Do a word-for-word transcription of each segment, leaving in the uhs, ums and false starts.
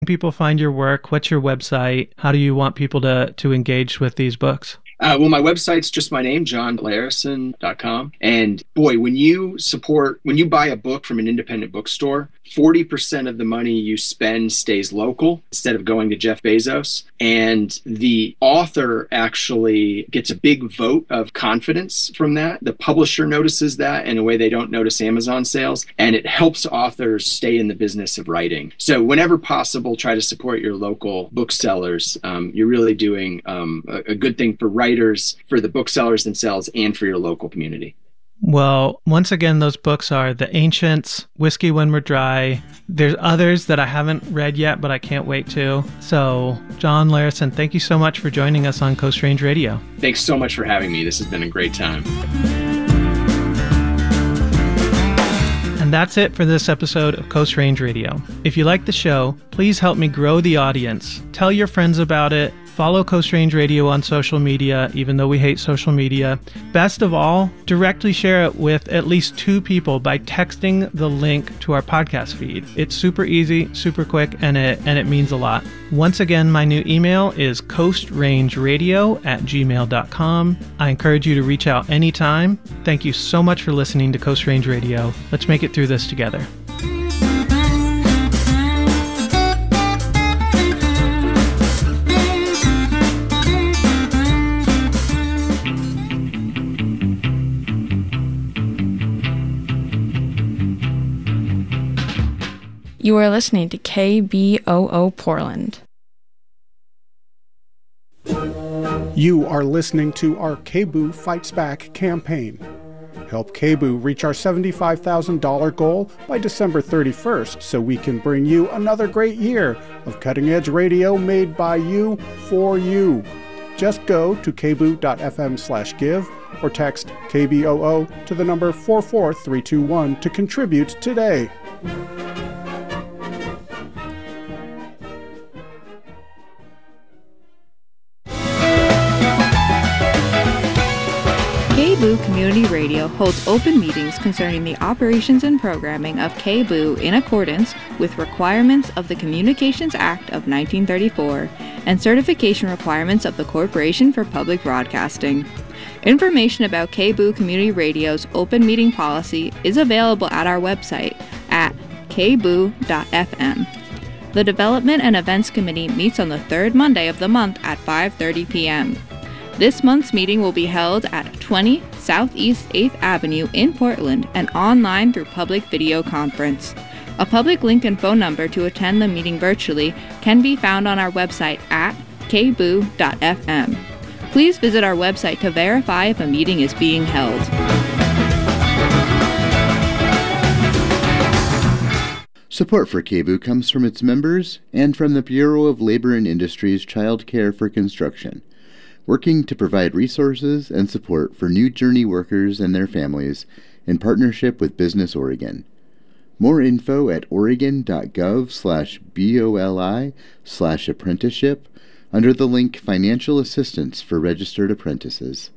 people find your work? What's your website? How do you want people to, to engage with these books? Uh, well, my website's just my name, john larison dot com. And boy, when you support, when you buy a book from an independent bookstore, forty percent of the money you spend stays local instead of going to Jeff Bezos. And the author actually gets a big vote of confidence from that. The publisher notices that in a way they don't notice Amazon sales. And it helps authors stay in the business of writing. So whenever possible, try to support your local booksellers. Um, you're really doing um, a, a good thing for writers, for the booksellers themselves, and for your local community. Well, once again, those books are The Ancients, Whiskey When We're Dry. There's others that I haven't read yet, but I can't wait to. So, John Larison, thank you so much for joining us on Coast Range Radio. Thanks so much for having me. This has been a great time. And that's it for this episode of Coast Range Radio. If you like the show, please help me grow the audience. Tell your friends about it. Follow Coast Range Radio on social media, even though we hate social media. Best of all, directly share it with at least two people by texting the link to our podcast feed. It's super easy, super quick, and it and it means a lot. Once again, my new email is coastrangeradio at gmail dot com. I encourage you to reach out anytime. Thank you so much for listening to Coast Range Radio. Let's make it through this together. You are listening to K B O O Portland. You are listening to our K B O O Fights Back campaign. Help K B O O reach our seventy-five thousand dollars goal by December thirty-first so we can bring you another great year of cutting-edge radio made by you for you. Just go to kboo.fm slash give or text K B O O to the number four four three two one to contribute today. K B O O Community Radio holds open meetings concerning the operations and programming of K B O O in accordance with requirements of the Communications Act of nineteen thirty-four and certification requirements of the Corporation for Public Broadcasting. Information about K B O O Community Radio's open meeting policy is available at our website at k b o o dot f m. The Development and Events Committee meets on the third Monday of the month at five thirty p.m. This month's meeting will be held at twenty Southeast eighth Avenue in Portland and online through public video conference. A public link and phone number to attend the meeting virtually can be found on our website at k b o o dot f m. Please visit our website to verify if a meeting is being held. Support for K B O O comes from its members and from the Bureau of Labor and Industry's Child Care for Construction, working to provide resources and support for new journey workers and their families in partnership with Business Oregon. More info at oregon.gov slash BOLI slash apprenticeship under the link Financial Assistance for Registered Apprentices.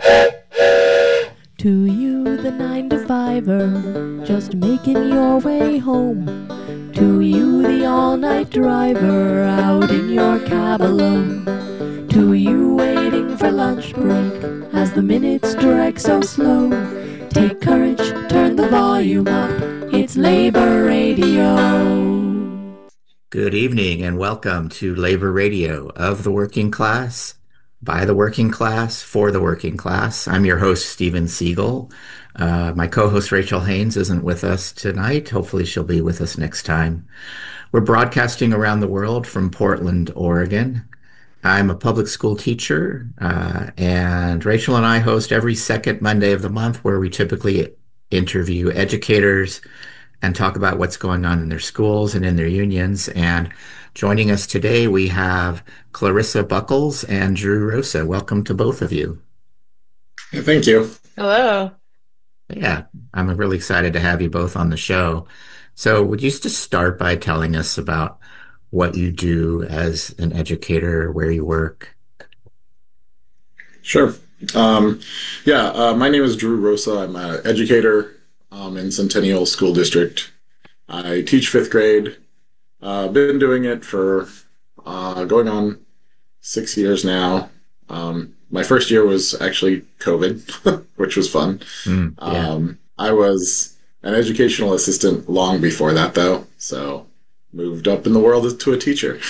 To you, the nine to fiver, just making your way home. To you, the all-night driver, out in your cab alone. To you, waiting for lunch break, as the minutes drag so slow. Take courage, turn the volume up, it's Labor Radio. Good evening and welcome to Labor Radio of the working class, by the working class, for the working class. I'm your host, Steven Siegel. Uh, my co-host, Rachel Haynes, isn't with us tonight. Hopefully she'll be with us next time. We're broadcasting around the world from Portland, Oregon. I'm a public school teacher, uh, and Rachel and I host every second Monday of the month where we typically interview educators and talk about what's going on in their schools and in their unions. And joining us today, we have Clarissa Buckles and Drew Rosa. Welcome to both of you. Yeah, thank you. Hello. Yeah, I'm really excited to have you both on the show. So would you just start by telling us about what you do as an educator, where you work? Sure. Um, yeah, uh, my name is Drew Rosa. I'm an educator um, in Centennial School District. I teach fifth grade, Uh, been doing it for uh, going on six years now. Um, my first year was actually COVID, which was fun. Mm, yeah. Um, I was an educational assistant long before that, though, so moved up in the world to a teacher.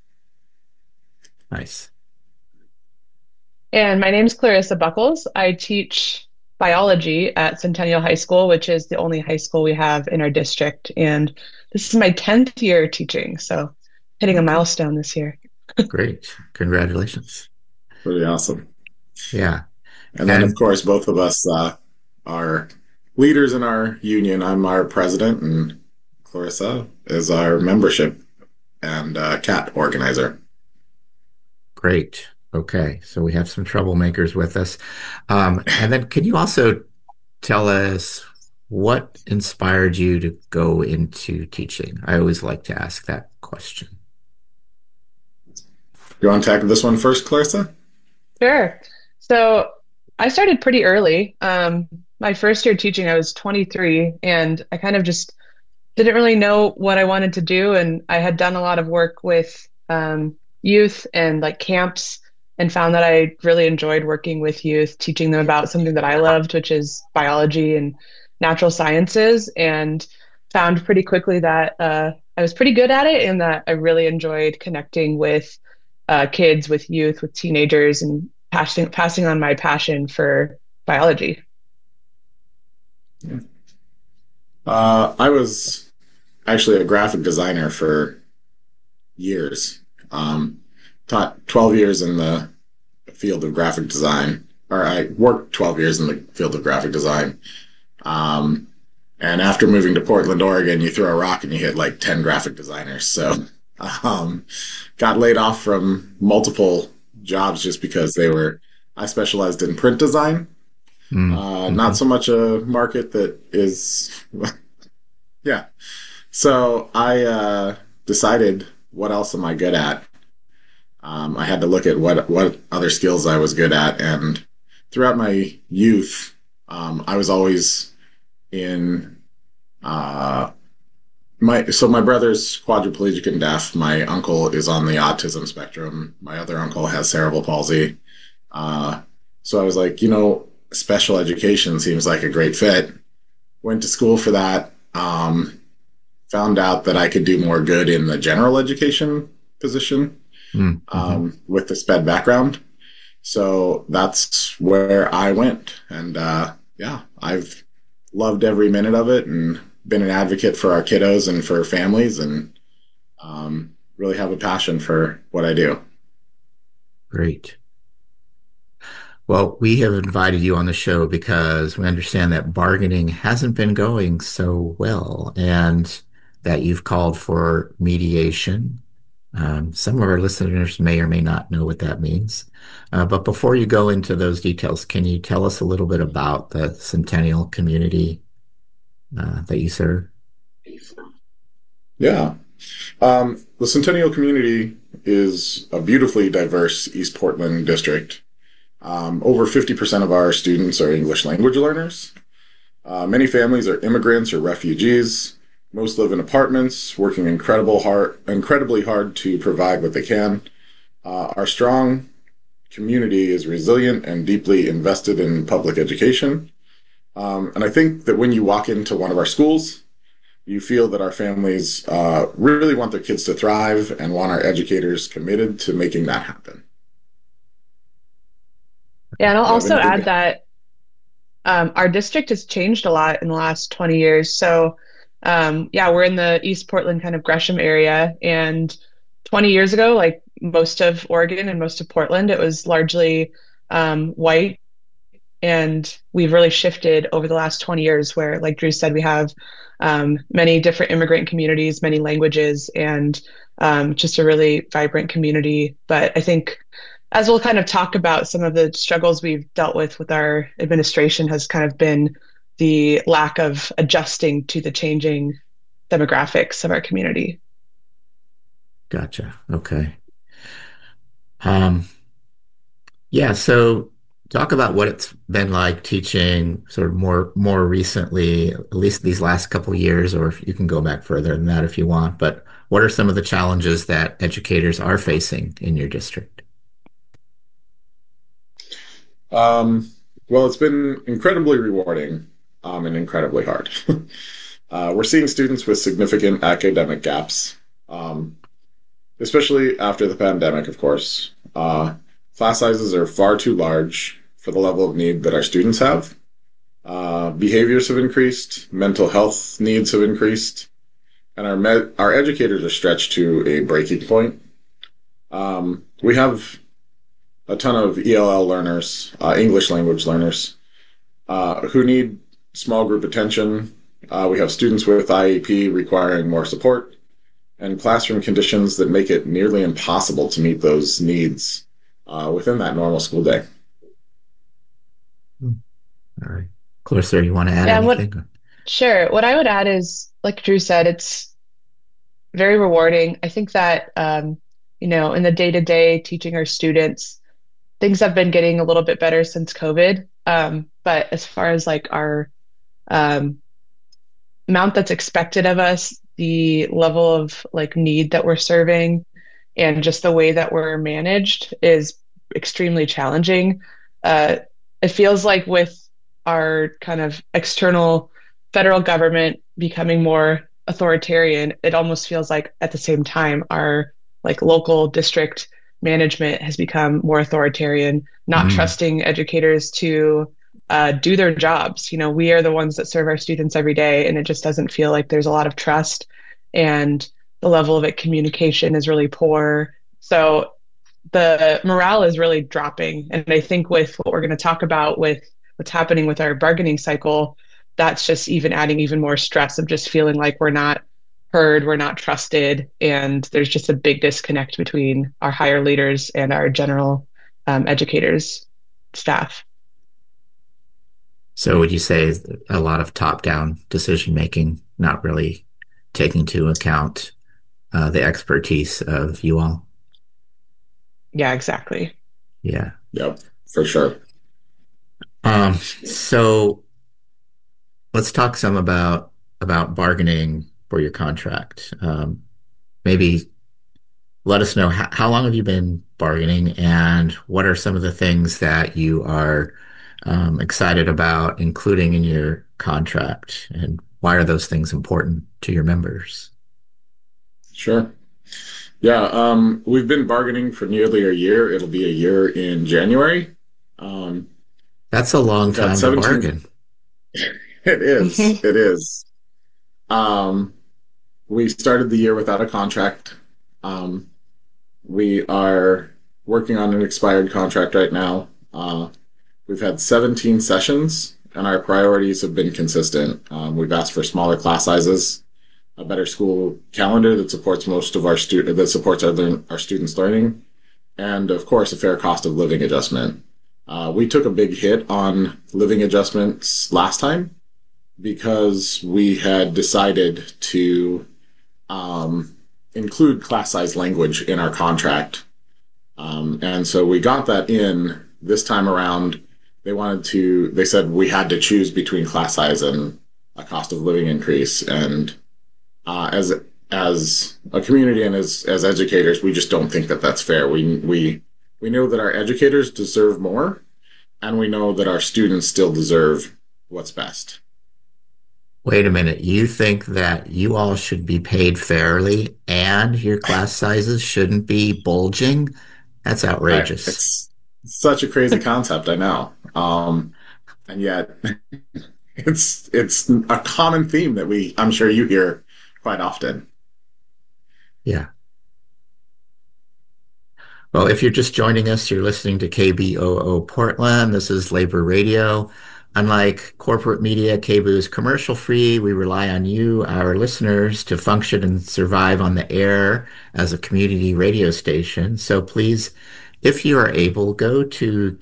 Nice. And my name's Clarissa Buckles. I teach biology at Centennial High School, which is the only high school we have in our district. And this is my tenth year teaching, so hitting a milestone this year. Great. Congratulations. Really awesome. Yeah. And then, of course, both of us uh, are leaders in our union. I'm our president, and Clarissa is our membership and uh, C A T organizer. Great. Okay. So we have some troublemakers with us. Um, and then can you also tell us what inspired you to go into teaching? I always like to ask that question. You want to tackle this one first, Clarissa? Sure. So I started pretty early. Um, my first year teaching, I was twenty-three, and I kind of just didn't really know what I wanted to do. And I had done a lot of work with um, youth and like camps, and found that I really enjoyed working with youth, teaching them about something that I loved, which is biology and natural sciences, and found pretty quickly that uh, I was pretty good at it, and that I really enjoyed connecting with uh, kids, with youth, with teenagers, and passing passing on my passion for biology. Yeah. Uh, I was actually a graphic designer for years. Um, taught twelve years in the field of graphic design, or I worked twelve years in the field of graphic design. Um, and after moving to Portland, Oregon, you throw a rock and you hit like ten graphic designers. So um, got laid off from multiple jobs just because they were, I specialized in print design. Mm-hmm. Uh, not so much a market that is, yeah. So I uh, decided, what else am I good at? Um, I had to look at what what other skills I was good at, and throughout my youth, um, I was always in uh, my. So my brother's quadriplegic and deaf. My uncle is on the autism spectrum. My other uncle has cerebral palsy. Uh, so I was like, you know, special education seems like a great fit. Went to school for that. Um, found out that I could do more good in the general education position. Mm-hmm. Um, with the SPED background. So that's where I went. And uh, yeah, I've loved every minute of it and been an advocate for our kiddos and for families, and um, really have a passion for what I do. Great. Well, we have invited you on the show because we understand that bargaining hasn't been going so well, and that you've called for mediation. Um, some of our listeners may or may not know what that means. Uh, but before you go into those details, can you tell us a little bit about the Centennial community uh, that you serve? Yeah. Um, the Centennial community is a beautifully diverse East Portland district. Um, over fifty percent of our students are English language learners. Uh, many families are immigrants or refugees. Most live in apartments, working incredible hard, incredibly hard to provide what they can. Uh, our strong community is resilient and deeply invested in public education. Um, and I think that when you walk into one of our schools, you feel that our families uh, really want their kids to thrive and want our educators committed to making that happen. Yeah, and I'll also add that um, our district has changed a lot in the last twenty years. So Um, yeah, we're in the East Portland kind of Gresham area, and twenty years ago, like most of Oregon and most of Portland, it was largely um, white, and we've really shifted over the last twenty years where, like Drew said, we have um, many different immigrant communities, many languages, and um, just a really vibrant community. But I think as we'll kind of talk about, some of the struggles we've dealt with with our administration has kind of been the lack of adjusting to the changing demographics of our community. Gotcha. Okay. Um, yeah. So Talk about what it's been like teaching sort of more more recently, at least these last couple of years, or if you can go back further than that if you want. But what are some of the challenges that educators are facing in your district? Um, well, it's been incredibly rewarding um, and incredibly hard. uh, we're seeing students with significant academic gaps, um, especially after the pandemic, of course. Uh, class sizes are far too large for the level of need that our students have. Uh, behaviors have increased, mental health needs have increased, and our med- our educators are stretched to a breaking point. Um, we have a ton of E L L learners, uh, English language learners, uh, who need small group attention. Uh, we have students with I E P requiring more support, and classroom conditions that make it nearly impossible to meet those needs uh, within that normal school day. All right. Clarissa, you want to add Yeah, what, anything? sure. What I would add is, like Drew said, it's very rewarding. I think that, um, you know, in the day-to-day teaching our students, things have been getting a little bit better since COVID. Um, but as far as like our um, amount that's expected of us, the level of like need that we're serving, and just the way that we're managed is extremely challenging. Uh, it feels like with our kind of external federal government becoming more authoritarian, it almost feels like at the same time our like local district management has become more authoritarian, not mm. trusting educators to uh, do their jobs. You know, we are the ones that serve our students every day, and it just doesn't feel like there's a lot of trust, and the level of it communication is really poor. So the morale is really dropping. And I think with what we're going to talk about with what's happening with our bargaining cycle, that's just even adding even more stress of just feeling like we're not heard, we're not trusted, and there's just a big disconnect between our higher leaders and our general um, educators, staff. So would you say a lot of top-down decision-making, not really taking into account uh, the expertise of you all? Yeah, exactly. Yeah. Yep, for sure. Um, so let's talk some about about bargaining for your contract. Um, maybe let us know how, how long have you been bargaining, and what are some of the things that you are um, excited about including in your contract, and why are those things important to your members? Sure. Yeah, um, we've been bargaining for nearly a year. It'll be a year in January. Um, That's a long time to bargain. It is. It is. Um, we started the year without a contract. Um, we are working on an expired contract right now. Uh, we've had seventeen sessions, and our priorities have been consistent. Um, we've asked for smaller class sizes, a better school calendar that supports most of our student that supports our learn our students' learning, and of course, a fair cost of living adjustment. Uh, we took a big hit on living adjustments last time because we had decided to um, include class size language in our contract. Um, and so we got that in this time around. They wanted to, they said we had to choose between class size and a cost of living increase. And uh, as as a community and as, as educators, we just don't think that that's fair. We, we, we know that our educators deserve more, and we know that our students still deserve what's best. Wait a minute. You think that you all should be paid fairly and your class sizes shouldn't be bulging? That's outrageous. It's such a crazy concept, I know. Um, and yet it's it's a common theme that we I'm sure you hear quite often. Yeah. Well, if you're just joining us, you're listening to K B O O Portland. This is Labor Radio. Unlike corporate media, K B O O is commercial free. We rely on you, our listeners, to function and survive on the air as a community radio station. So please, if you are able, go to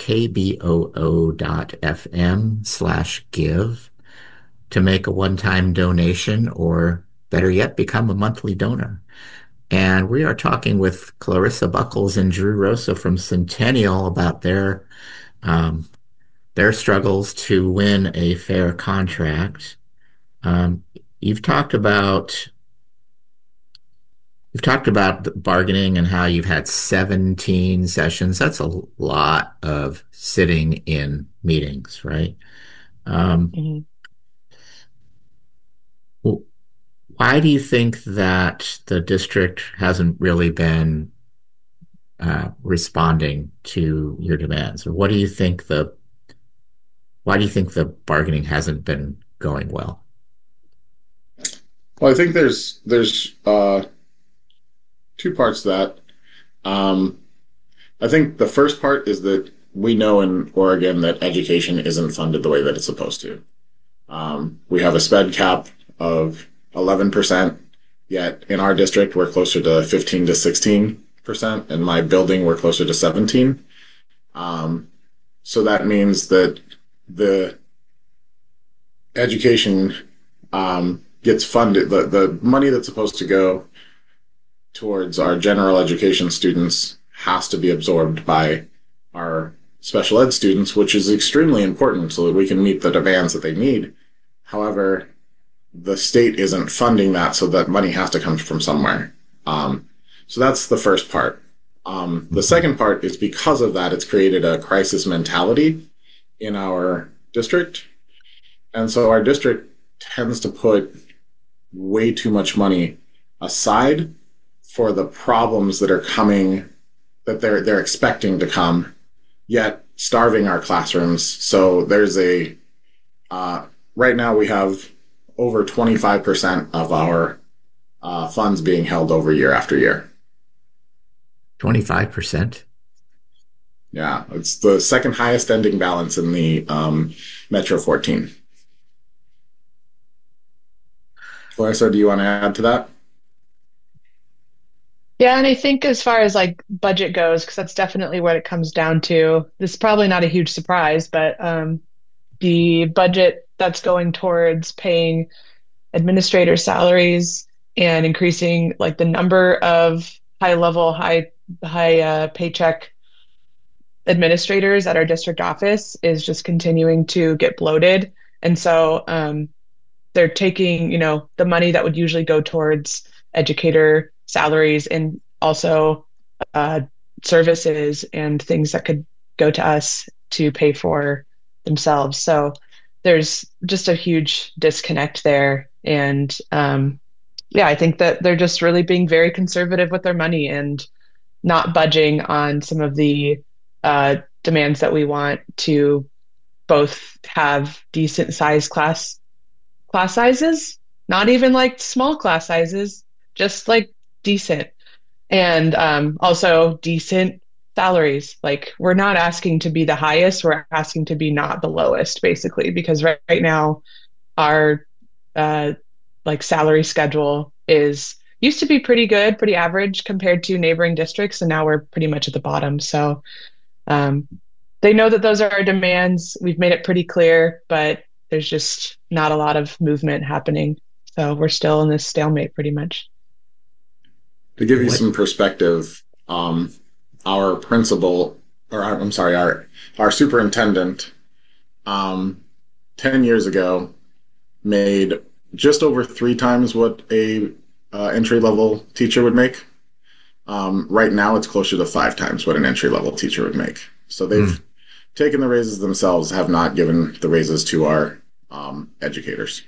kboo.fm slash give to make a one-time donation, or better yet, become a monthly donor. And we are talking with Clarissa Buckles and Drew Rosa from Centennial about their um, their struggles to win a fair contract. Um, you've talked about you've talked about the bargaining and how you've had seventeen sessions. That's a lot of sitting in meetings, right? Um, Mm-hmm. well, why do you think that the district hasn't really been uh, responding to your demands? Or what do you think the why do you think the bargaining hasn't been going well? Well, I think there's there's uh, two parts to that. Um, I think the first part is that we know in Oregon that education isn't funded the way that it's supposed to. Um, we have a sped cap of eleven percent, yet in our district we're closer to fifteen to sixteen percent. In my building we're closer to seventeen. Um, so that means that the education um, gets funded, the, the money that's supposed to go towards our general education students has to be absorbed by our special ed students, which is extremely important so that we can meet the demands that they need. However, the state isn't funding that, so that money has to come from somewhere. Um, so that's the first part. Um, the second part is because of that, it's created a crisis mentality in our district. And so our district tends to put way too much money aside for the problems that are coming, that they're they're expecting to come, yet starving our classrooms. So there's a, uh, right now we have over twenty-five percent of our uh, funds being held over year after year. twenty-five percent? Yeah, it's the second highest ending balance in the um, Metro fourteen. Clarissa, do you want to add to that? Yeah, and I think as far as like budget goes, because that's definitely what it comes down to. This is probably not a huge surprise, but um, the budget that's going towards paying administrator salaries and increasing like the number of high level, high high uh, paycheck administrators at our district office is just continuing to get bloated. And so um, they're taking, you know, the money that would usually go towards educator salaries and also uh, services and things that could go to us to pay for themselves. So there's just a huge disconnect there. And um, yeah, I think that they're just really being very conservative with their money and not budging on some of the uh, demands that we want to both have decent size class class sizes, not even like small class sizes, just like decent. And um, also decent salaries. Like we're not asking to be the highest, we're asking to be not the lowest, basically, because right, right now our uh, like salary schedule is used to be pretty good, pretty average compared to neighboring districts, and now we're pretty much at the bottom. So um, they know that those are our demands. We've made it pretty clear, but there's just not a lot of movement happening. So we're still in this stalemate pretty much. To give you some perspective, um, our principal, or our, I'm sorry, our our superintendent, um, ten years ago, made just over three times what a uh, entry level teacher would make. Um, right now, it's closer to five times what an entry level teacher would make. So they've mm. taken the raises themselves, have not given the raises to our um, educators.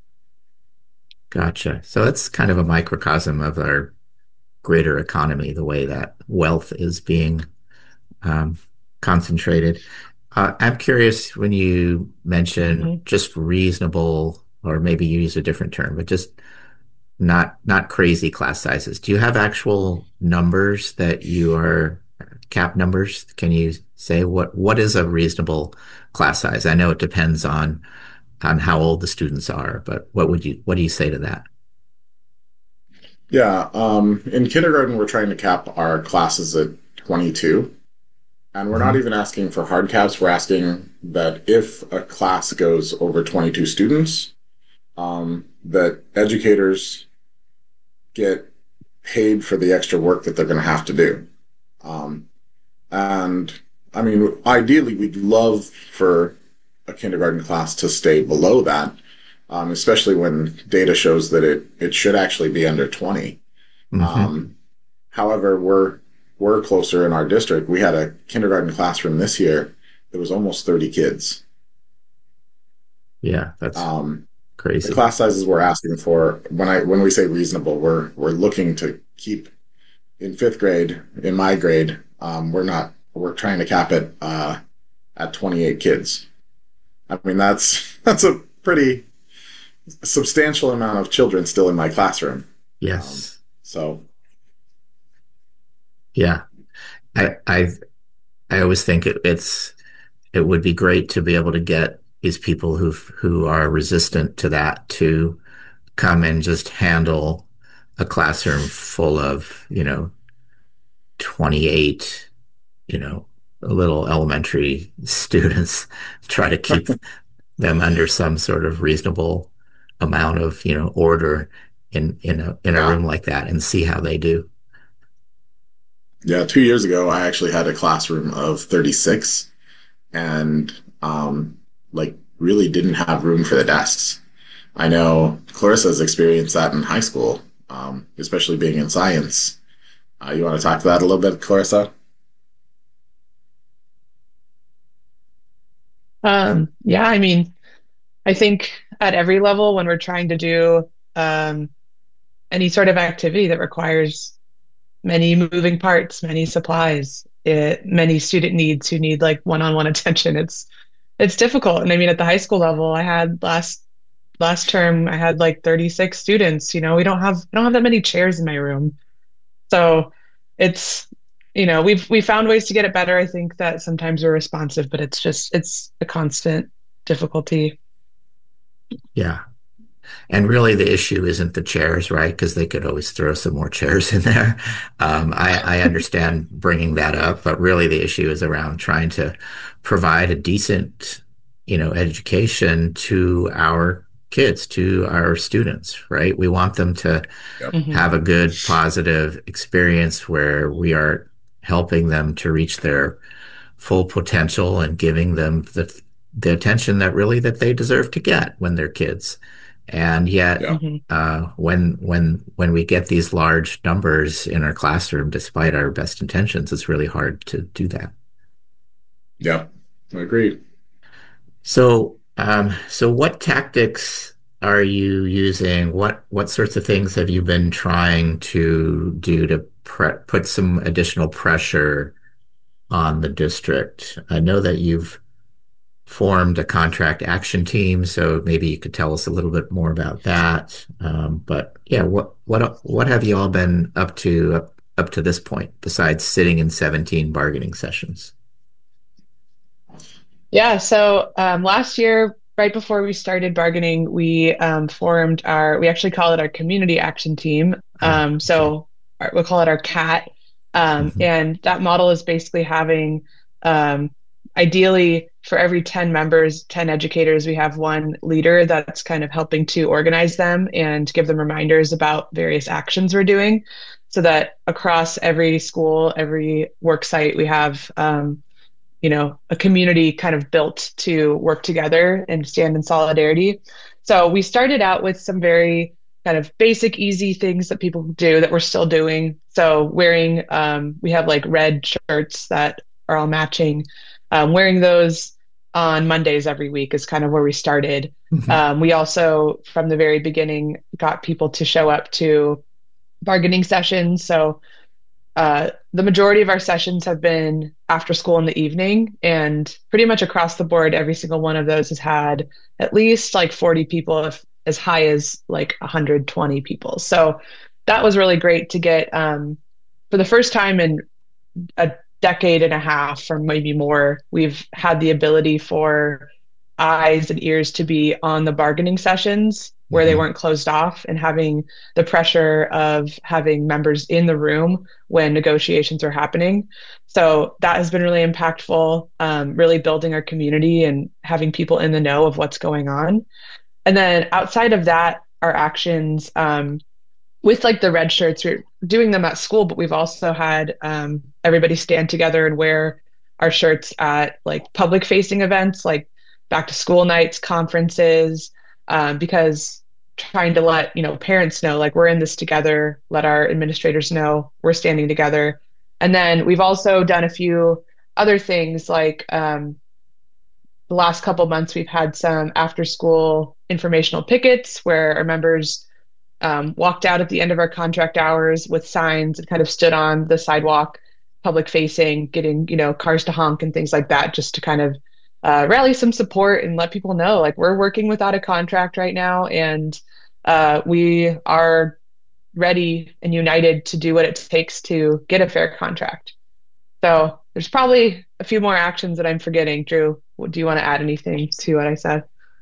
Gotcha. So it's kind of a microcosm of our greater economy, the way that wealth is being um, concentrated. Uh, I'm curious, when you mention mm-hmm. just reasonable, or maybe you use a different term, but just not not crazy class sizes. Do you have actual numbers that you are cap numbers? Can you say what what is a reasonable class size? I know it depends on on how old the students are, but what would you what do you say to that? Yeah, um, in kindergarten, we're trying to cap our classes at twenty-two. And we're mm-hmm. not even asking for hard caps. We're asking that if a class goes over twenty-two students, um, that educators get paid for the extra work that they're going to have to do. Um, and I mean, ideally, we'd love for a kindergarten class to stay below that, um, especially when data shows that it, it should actually be under twenty. Mm-hmm. Um, however, we're we're closer in our district. We had a kindergarten classroom this year. There was almost thirty kids. Yeah, that's um, crazy. The class sizes we're asking for, when I when we say reasonable, we're we're looking to keep in fifth grade, in my grade, um, we're not we're trying to cap it uh, at twenty-eight kids. I mean, that's that's a pretty substantial amount of children still in my classroom. Yes. Um, so. Yeah, I I I always think it, it's it would be great to be able to get these people who who are resistant to that to come and just handle a classroom full of, you know, twenty-eight, you know, little elementary students, try to keep them under some sort of reasonable amount of, you know, order in in a in a yeah. room like that, and see how they do. Yeah, two years ago, I actually had a classroom of thirty-six, and um, like really didn't have room for the desks. I know Clarissa's experienced that in high school, um, especially being in science. Uh, you want to talk to that a little bit, Clarissa? Um, yeah, I mean, I think at every level, when we're trying to do um, any sort of activity that requires many moving parts, many supplies, it, many student needs who need like one-on-one attention, it's it's difficult. And I mean, at the high school level, I had last last term, I had like thirty-six students. You know, we don't have I don't have that many chairs in my room, so it's, you know, we've we found ways to get it better. I think that sometimes we're responsive, but it's just it's a constant difficulty. Yeah. And really the issue isn't the chairs, right? Because they could always throw some more chairs in there. Um, I, I understand bringing that up, but really the issue is around trying to provide a decent, you know, education to our kids, to our students, right? We want them to yep. have a good, positive experience where we are helping them to reach their full potential and giving them the the attention that really that they deserve to get when they're kids. And yet, yeah. uh, when when when we get these large numbers in our classroom, despite our best intentions, it's really hard to do that. Yeah, I agree. So, um, so what tactics are you using? What what sorts of things have you been trying to do to pre- put some additional pressure on the district? I know that you've formed a contract action team, so maybe you could tell us a little bit more about that. Um, but yeah, what what what have you all been up to up, up to this point besides sitting in seventeen bargaining sessions? Yeah, so um, last year, right before we started bargaining, we um, formed our, we actually call it our community action team. Um, so our, we'll call it our C A T. Um, mm-hmm. And that model is basically having, um, ideally, for every ten members, ten educators, we have one leader that's kind of helping to organize them and give them reminders about various actions we're doing, so that across every school, every work site, we have, um, you know, a community kind of built to work together and stand in solidarity. So we started out with some very kind of basic, easy things that people do that we're still doing. So wearing, um, we have like red shirts that are all matching. Um, wearing those on Mondays every week is kind of where we started. Mm-hmm. Um, we also, from the very beginning, got people to show up to bargaining sessions. So uh, the majority of our sessions have been after school in the evening, and pretty much across the board, every single one of those has had at least like forty people, if, as high as like one hundred twenty people. So that was really great to get, um, for the first time in a decade and a half or maybe more, we've had the ability for eyes and ears to be on the bargaining sessions where mm-hmm. they weren't closed off, and having the pressure of having members in the room when negotiations are happening. So that has been really impactful, um, really building our community and having people in the know of what's going on. And then outside of that, our actions, um, with like the red shirts, we're doing them at school, but we've also had um, everybody stand together and wear our shirts at like public facing events, like back to school nights, conferences, um, because trying to let, you know, parents know, like, we're in this together, let our administrators know we're standing together. And then we've also done a few other things, like um, the last couple of months, we've had some after school informational pickets where our members um, walked out at the end of our contract hours with signs and kind of stood on the sidewalk, public facing, getting, you know, cars to honk and things like that, just to kind of uh, rally some support and let people know, like, we're working without a contract right now, and uh, we are ready and united to do what it takes to get a fair contract. So there's probably a few more actions that I'm forgetting. Drew, do you want to add anything to what I said?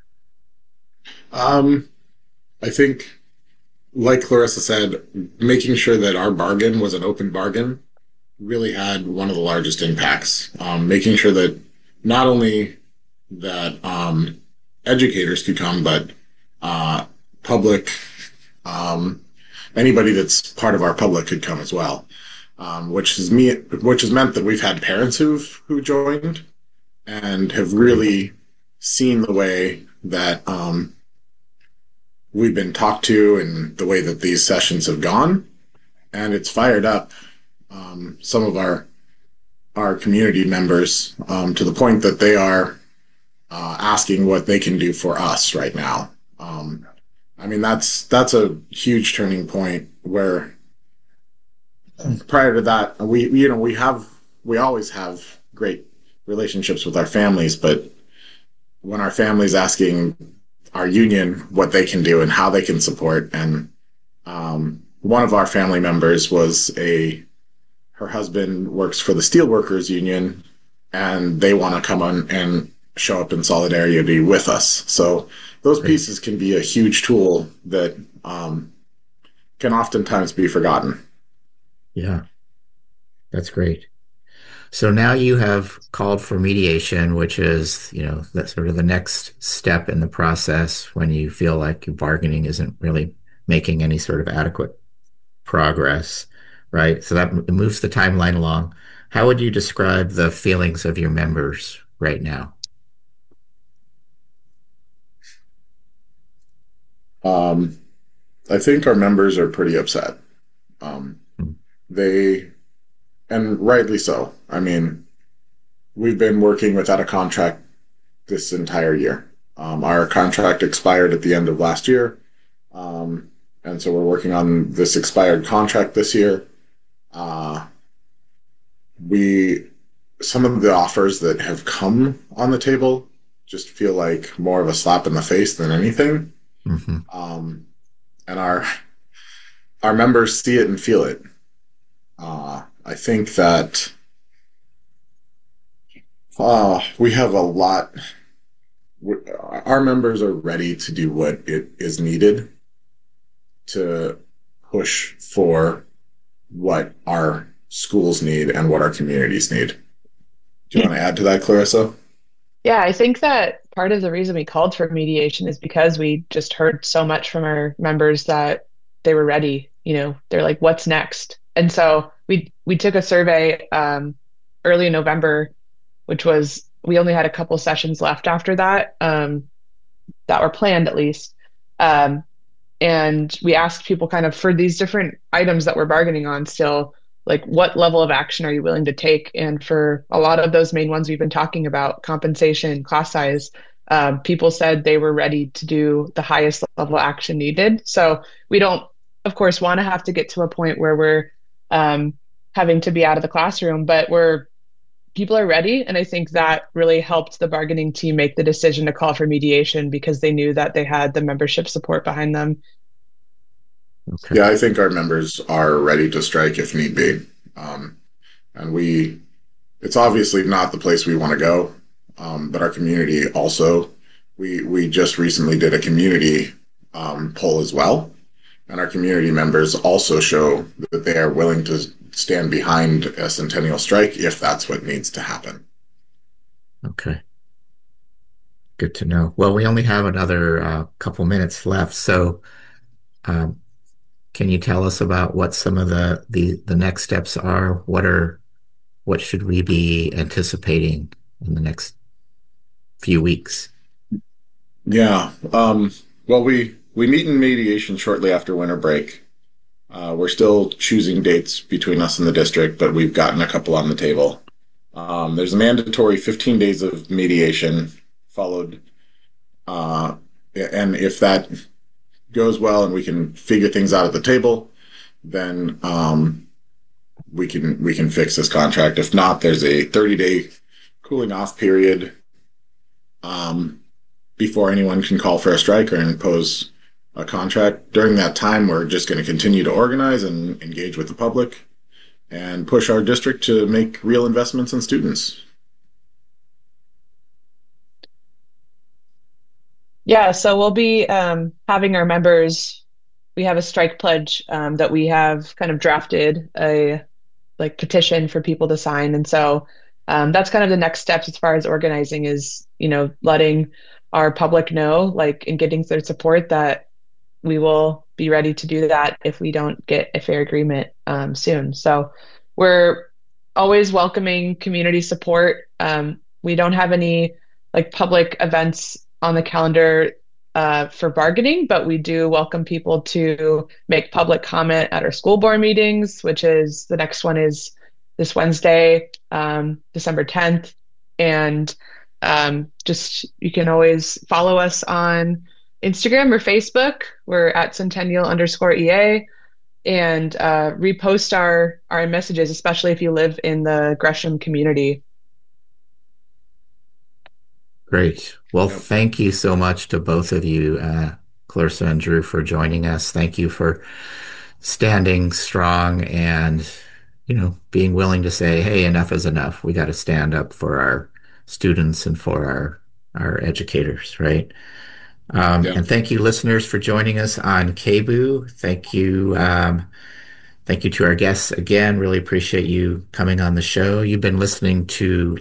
Um, I think, like Clarissa said, making sure that our bargain was an open bargain really had one of the largest impacts. Um, making sure that not only that um, educators could come, but uh, public, um, anybody that's part of our public could come as well. Um, which is me, which has meant that we've had parents who've who joined and have really seen the way that um, we've been talked to and the way that these sessions have gone, and it's fired up um, some of our our community members um, to the point that they are uh, asking what they can do for us right now. Um, I mean, that's that's a huge turning point where. Prior to that, we you know we have we always have great relationships with our families, but when our families asking our union what they can do and how they can support, and um, one of our family members was a her husband works for the Steelworkers Union, and they want to come on and show up in solidarity with us. So those pieces can be a huge tool that um, can oftentimes be forgotten. Yeah, that's great. So now you have called for mediation, which is, you know, that's sort of the next step in the process when you feel like your bargaining isn't really making any sort of adequate progress, right? So that moves the timeline along. How would you describe the feelings of your members right now? Um, I think our members are pretty upset. Um, They, and rightly so. I mean, we've been working without a contract this entire year. Um, our contract expired at the end of last year, um, and so we're working on this expired contract this year. Uh, we, some of the offers that have come on the table just feel like more of a slap in the face than anything. Mm-hmm. Um, and our our members see it and feel it. Uh, I think that uh, we have a lot. Our members are ready to do what it is needed to push for what our schools need and what our communities need. Do you want to add to that, Clarissa? Yeah, I think that part of the reason we called for mediation is because we just heard so much from our members that they were ready. You know, they're like, what's next? And so we we took a survey um, early in November, which was, we only had a couple sessions left after that, um, that were planned at least. Um, and we asked people kind of for these different items that we're bargaining on still, like, what level of action are you willing to take? And for a lot of those main ones we've been talking about, compensation, class size, um, people said they were ready to do the highest level of action needed. So we don't, of course, want to have to get to a point where we're um, having to be out of the classroom, but we're, people are ready. And I think that really helped the bargaining team make the decision to call for mediation because they knew that they had the membership support behind them. Okay. Yeah, I think our members are ready to strike if need be. Um, and we, it's obviously not the place we want to go, um, but our community also, we, we just recently did a community um, poll as well. And our community members also show that they are willing to stand behind a centennial strike if that's what needs to happen. Okay. Good to know. Well, we only have another uh, couple minutes left. So um, can you tell us about what some of the, the, the next steps are? What are what should we be anticipating in the next few weeks? Yeah. Um, well, we, we meet in mediation shortly after winter break. Uh, we're still choosing dates between us and the district, but we've gotten a couple on the table. Um, there's a mandatory fifteen days of mediation followed. Uh, and if that goes well and we can figure things out at the table, then um, we can we can fix this contract. If not, there's a thirty-day cooling off period um, before anyone can call for a strike or impose a contract. During that time, we're just going to continue to organize and engage with the public and push our district to make real investments in students. Yeah, so we'll be um, having our members, we have a strike pledge um, that we have kind of drafted a like petition for people to sign. And so um, that's kind of the next steps as far as organizing is, you know, letting our public know, like, and getting their support that we will be ready to do that if we don't get a fair agreement um, soon. So we're always welcoming community support. Um, we don't have any like public events on the calendar uh, for bargaining, but we do welcome people to make public comment at our school board meetings, which is the next one is this Wednesday, um, December tenth. And um, just, you can always follow us on Instagram or Facebook. We're at Centennial underscore E A, and uh, repost our, our messages, especially if you live in the Gresham community. Great. Well, thank you so much to both of you, uh, Clarissa and Drew, for joining us. Thank you for standing strong and, you know, being willing to say, hey, enough is enough. We got to stand up for our students and for our, our educators, right? Um, yeah. And thank you, listeners, for joining us on K B U. Thank you. Um, thank you to our guests again. Really appreciate you coming on the show. You've been listening to